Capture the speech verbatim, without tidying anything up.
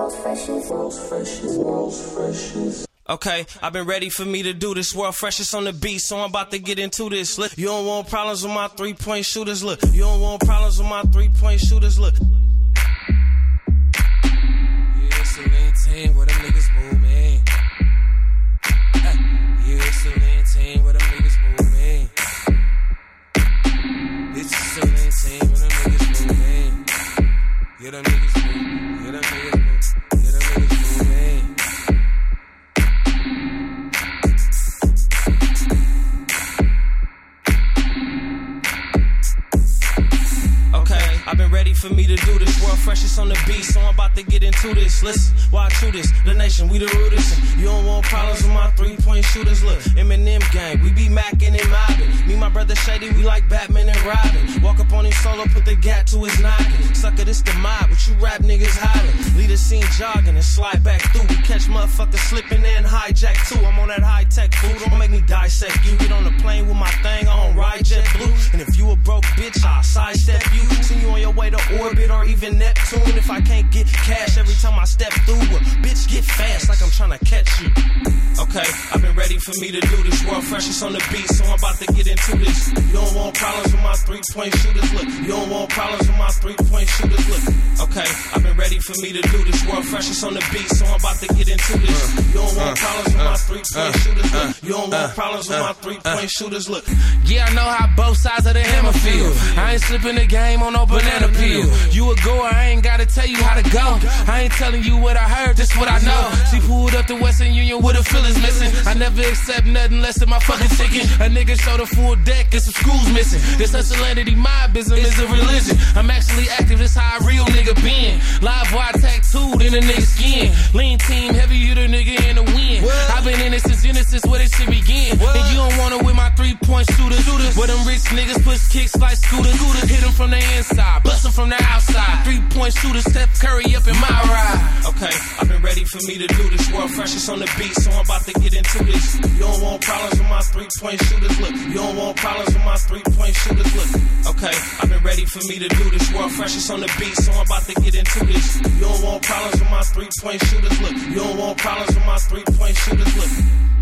world's freshest, world's freshest, world's freshest. Okay, I've been ready for me to do this. World freshest on the beat, so I'm about to get into this. Look, you don't want problems with my three-point shooters. Look, you don't want problems with my three-point shooters. Look. Yeah, it's a lean team where them niggas move, man. Hey, yeah, it's a lean team where them niggas move, man. It's a lean team where them niggas move, man. Yeah, them niggas move. Yeah, them niggas move. Yeah, them niggas move, man. Okay, I've been ready for me to do this. World freshest on the beat, so I'm about to get into this. Listen, why I chew this? The nation, we the rudest. You don't want problems with my three-point shooters. Look, Eminem gang, we be macking and mobbing. Me, my brother Shady, we like Batman and Robin. Walk up on his solo, put the gat to his noggin. Sucker, this the mob, but you rap niggas hollering. Lead the scene jogging and slide back through. We catch motherfuckers slipping and hijack too. I'm on that high-tech food, don't make me dissect you. Get on the plane with my thing, I don't ride JetBlue. And if you a broke bitch, I'll sidestep you. See you on your way to orbit or even Neptune. If I can't get cash every time I step through, a bitch get fast like I'm trying to catch you. Okay, I've been ready for me to do this. World freshest on the beat, so I'm about to get into this. You don't want problems with my three-point shooters. Look, you don't want problems with my three-point shooters. Look, okay, I've been ready for me to do this. World freshest on the beat, so I'm about to get into this. You don't want problems with my three-point shooters. Look, you don't want problems with my three-point shooters. Look. Yeah, I know how both sides of the hammer feel. I ain't slipping the game on no banana peel. You a goer, I ain't gotta tell you how to go. I ain't telling you what I heard, just what I know. She pulled up the Western Union with her fillers missing. I never accept nothing less than my fucking ticket. A nigga showed a full deck and some screws missing. This hustleanity, my business is a religion. I'm actually active, this how a real nigga been. Live wire tattooed in a nigga's skin. Lean team, heavy hitter nigga in the wind. I've been in this since Genesis, where this shit begin. And you don't wanna with my three-point shooters. Where them rich niggas push kicks like scooters. Hit them from the inside, bust them from the outside. Three-point shooter, Steph Curry up in my ride. Okay, I've been ready for me to do this. World freshest on the beat, so I'm about to get into this. You don't want problems with my three-point shooters. Look, you don't want problems with my three-point shooters. Look, okay, I've been ready for me to do this. World freshest on the beat, so I'm about to get into this. You don't want problems with my three-point shooters. Look, you don't want problems with my three-point shooters. Look.